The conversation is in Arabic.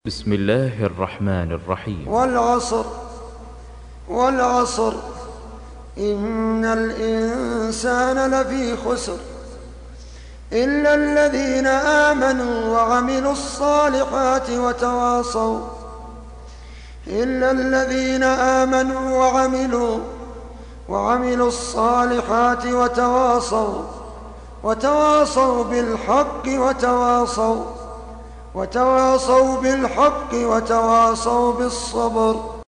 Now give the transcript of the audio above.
بسم الله الرحمن الرحيم. والعصر إن الإنسان لفي خسر إلا الذين آمنوا وعملوا الصالحات وتواصوا بالحق وتواصوا بالصبر.